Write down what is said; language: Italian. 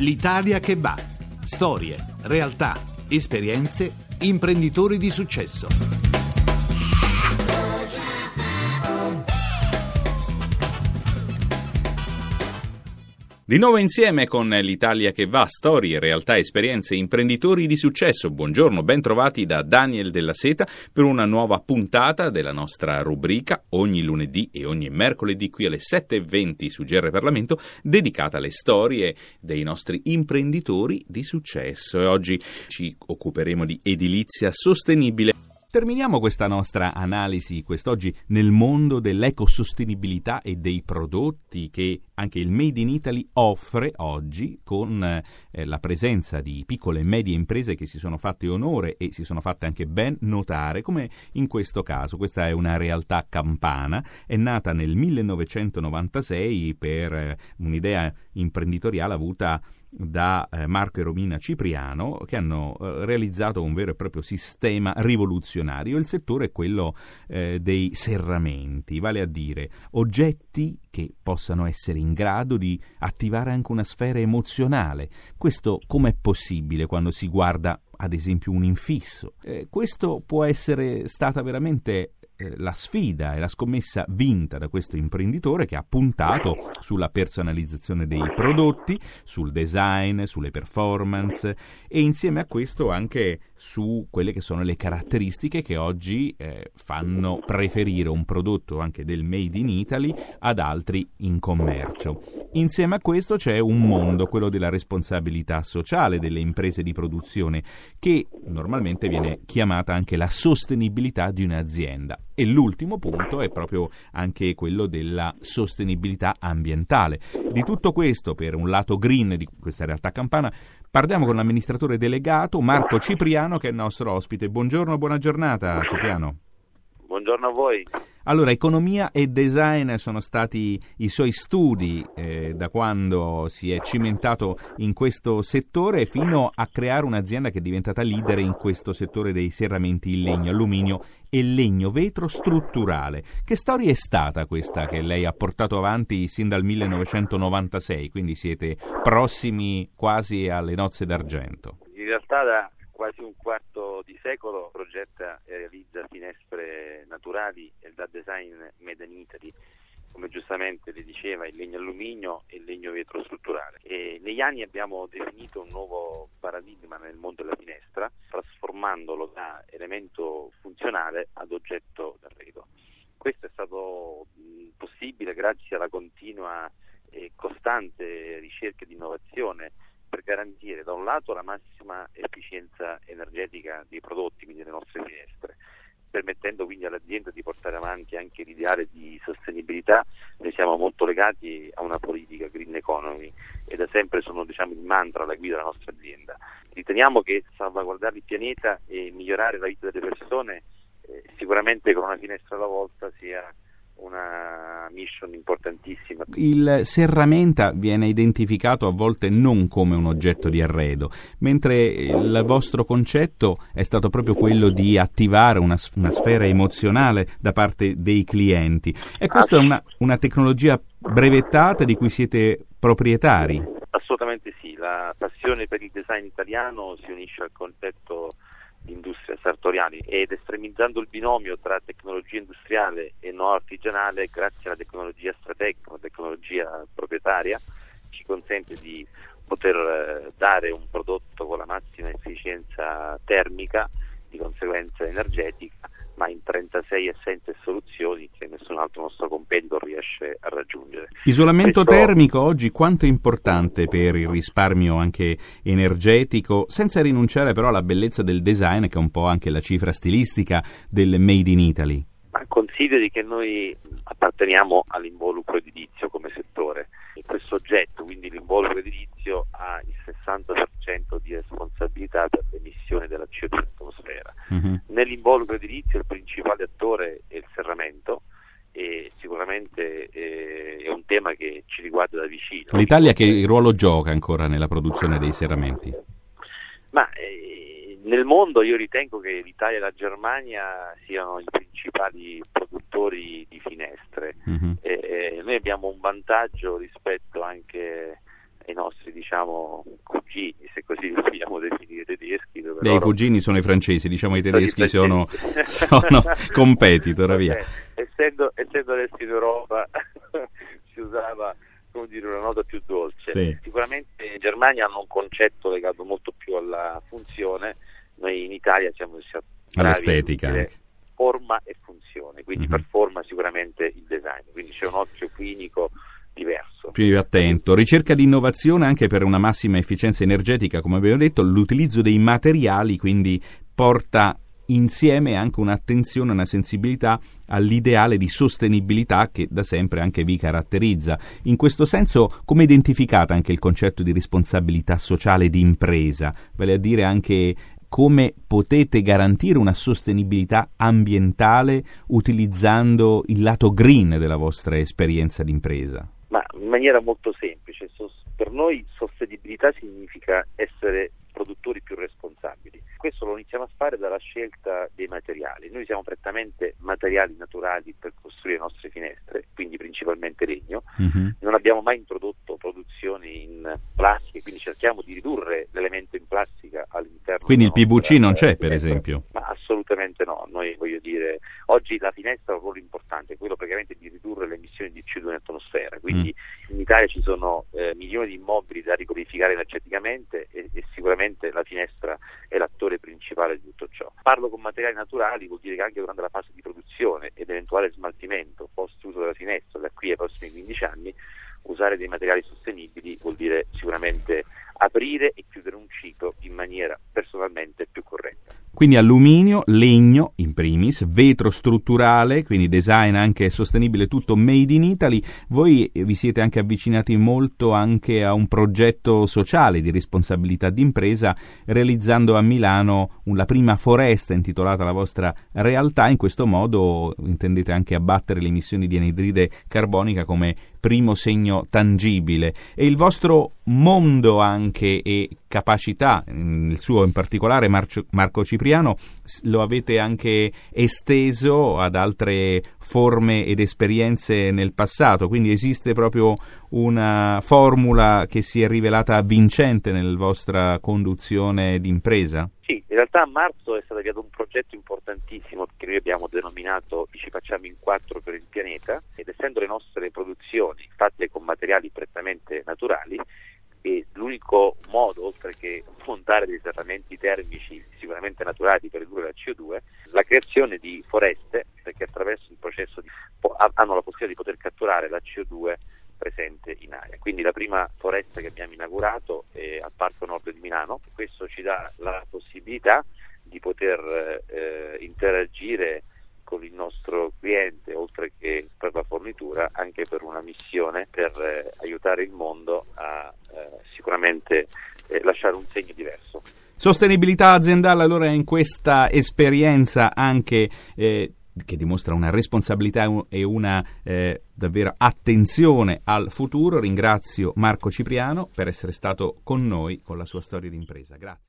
L'Italia che va. Storie, realtà, esperienze, imprenditori di successo. Di nuovo insieme con l'Italia che va, storie, realtà, esperienze, imprenditori di successo. Buongiorno, ben trovati da Daniel Della Seta per una nuova puntata della nostra rubrica ogni lunedì e ogni mercoledì qui alle 7:20 su GR Parlamento, dedicata alle storie dei nostri imprenditori di successo. E oggi ci occuperemo di edilizia sostenibile. Terminiamo questa nostra analisi quest'oggi nel mondo dell'ecosostenibilità e dei prodotti che anche il Made in Italy offre oggi, con la presenza di piccole e medie imprese che si sono fatte onore e si sono fatte anche ben notare, come in questo caso. Questa è una realtà campana, è nata nel 1996 per un'idea imprenditoriale avuta da Marco e Romina Cipriano, che hanno realizzato un vero e proprio sistema rivoluzionario. Il settore è quello dei serramenti, vale a dire oggetti che possano essere in grado di attivare anche una sfera emozionale. Questo com'è possibile quando si guarda ad esempio un infisso? Questo può essere stata veramente la sfida e la scommessa vinta da questo imprenditore, che ha puntato sulla personalizzazione dei prodotti, sul design, sulle performance e insieme a questo anche su quelle che sono le caratteristiche che oggi fanno preferire un prodotto anche del Made in Italy ad altri in commercio. Insieme a questo c'è un mondo, quello della responsabilità sociale delle imprese di produzione, che normalmente viene chiamata anche la sostenibilità di un'azienda. E l'ultimo punto è proprio anche quello della sostenibilità ambientale. Di tutto questo, per un lato green di questa realtà campana, parliamo con l'amministratore delegato Marco Cipriano, che è il nostro ospite. Buongiorno, buona giornata Cipriano. Buongiorno a voi. Allora, economia e design sono stati i suoi studi da quando si è cimentato in questo settore fino a creare un'azienda che è diventata leader in questo settore dei serramenti in legno, alluminio e legno vetro strutturale. Che storia è stata questa che lei ha portato avanti sin dal 1996, quindi siete prossimi quasi alle nozze d'argento? In realtà da quasi un quarto di secolo progetta e realizza finestre naturali e da design Made in Italy, come giustamente le diceva, il legno alluminio e il legno vetro strutturale. E negli anni abbiamo definito un nuovo paradigma nel mondo della finestra, trasformandolo da elemento funzionale ad oggetto d'arredo. Questo è stato possibile grazie alla continua e costante ricerca di innovazione per garantire da un lato la massima efficienza energetica dei prodotti, quindi delle nostre finestre, permettendo quindi all'azienda di portare avanti anche l'ideale di sostenibilità. Noi siamo molto legati a una politica green economy e da sempre sono il mantra alla guida della nostra azienda. Riteniamo che salvaguardare il pianeta e migliorare la vita delle persone sicuramente con una finestra alla volta sia una mission importantissima. Il serramenta viene identificato a volte non come un oggetto di arredo, mentre il vostro concetto è stato proprio quello di attivare una sfera emozionale da parte dei clienti. E questa è una tecnologia brevettata di cui siete proprietari? Assolutamente sì, la passione per il design italiano si unisce al concetto di industrie sartoriali ed estremizzando il binomio tra tecnologia industriale e no artigianale, grazie alla tecnologia strategica, una tecnologia proprietaria, ci consente di poter dare un prodotto con la massima efficienza termica, di conseguenza energetica, ma in 36 essenze e soluzioni che nessun altro nostro competitor riesce a raggiungere. Isolamento termico oggi quanto è importante per il risparmio anche energetico, senza rinunciare però alla bellezza del design, che è un po' anche la cifra stilistica del Made in Italy? Ma consideri che noi apparteniamo all'involucro edilizio come settore e questo oggetto, quindi l'involucro edilizio, ha il 60% di responsabilità per l'emissione della CO2 in atmosfera. Nell'involucro edilizio il principale attore è il serramento e sicuramente è un tema che ci riguarda da vicino. L'Italia che ruolo gioca ancora nella produzione dei serramenti? Ma nel mondo io ritengo che l'Italia e la Germania siano i principali produttori di finestre. Noi abbiamo un vantaggio rispetto anche ai nostri, diciamo, cugini, se così li vogliamo definire, tedeschi. I cugini sono i francesi, diciamo i tedeschi sono competitor, via. Essendo adesso in Europa si usava, come dire, una nota più dolce. Sì. Sicuramente in Germania hanno un concetto legato molto più alla funzione, noi in Italia siamo all'estetica anche. Forma e funzione, quindi per forma sicuramente il design, quindi c'è un occhio clinico diverso. Più attento. Ricerca di innovazione anche per una massima efficienza energetica, come abbiamo detto, l'utilizzo dei materiali quindi porta insieme anche un'attenzione, una sensibilità all'ideale di sostenibilità che da sempre anche vi caratterizza. In questo senso, come identificate anche il concetto di responsabilità sociale di impresa, vale a dire anche come potete garantire una sostenibilità ambientale utilizzando il lato green della vostra esperienza d'impresa? Ma in maniera molto semplice, per noi sostenibilità significa essere produttori più responsabili. Questo lo iniziamo a fare dalla scelta dei materiali. Noi usiamo prettamente materiali naturali per costruire le nostre finestre, quindi principalmente legno. Non abbiamo mai introdotto produzioni in plastica, quindi cerchiamo di ridurre l'elemento in plastica all'interno. Quindi il PVC non c'è, per esempio? Ma assolutamente no. Noi, voglio dire, oggi la finestra ha un ruolo importante, quello praticamente di ridurre le emissioni di CO2 in atmosfera. Quindi in Italia ci sono milioni di immobili da riqualificare energeticamente e sicuramente la finestra è l'attore principale di tutto ciò. Parlo con materiali naturali, vuol dire che anche durante la fase di produzione ed eventuale smaltimento post uso della finestra da qui ai prossimi 15 anni, usare dei materiali sostenibili vuol dire sicuramente aprire e chiudere un ciclo in maniera personalmente più corretta. Quindi alluminio, legno in primis, vetro strutturale, quindi design anche sostenibile, tutto made in Italy. Voi vi siete anche avvicinati molto anche a un progetto sociale di responsabilità d'impresa, realizzando a Milano la prima foresta intitolata alla vostra realtà. In questo modo intendete anche abbattere le emissioni di anidride carbonica come primo segno tangibile. E il vostro mondo anche e capacità, il suo in particolare Marco Cipriano, lo avete anche esteso ad altre forme ed esperienze nel passato, quindi esiste proprio una formula che si è rivelata vincente nella vostra conduzione d'impresa? Sì, in realtà a marzo è stato avviato un progetto importantissimo che noi abbiamo denominato Ci facciamo in 4 per il pianeta, ed essendo le nostre produzioni fatte con materiali prettamente naturali, e l'unico modo, oltre che montare dei trattamenti termici sicuramente naturali per ridurre la CO2, la creazione di foreste, perché attraverso il processo hanno la possibilità di poter catturare la CO2 presente in aria. Quindi la prima foresta che abbiamo inaugurato è al Parco Nord di Milano. Questo ci dà la possibilità di poter interagire con il nostro cliente, oltre che per la fornitura, anche per una missione per aiutare il mondo a sicuramente lasciare un segno diverso. Sostenibilità aziendale allora in questa esperienza anche che dimostra una responsabilità e una davvero attenzione al futuro. Ringrazio Marco Cipriano per essere stato con noi con la sua storia di impresa. Grazie.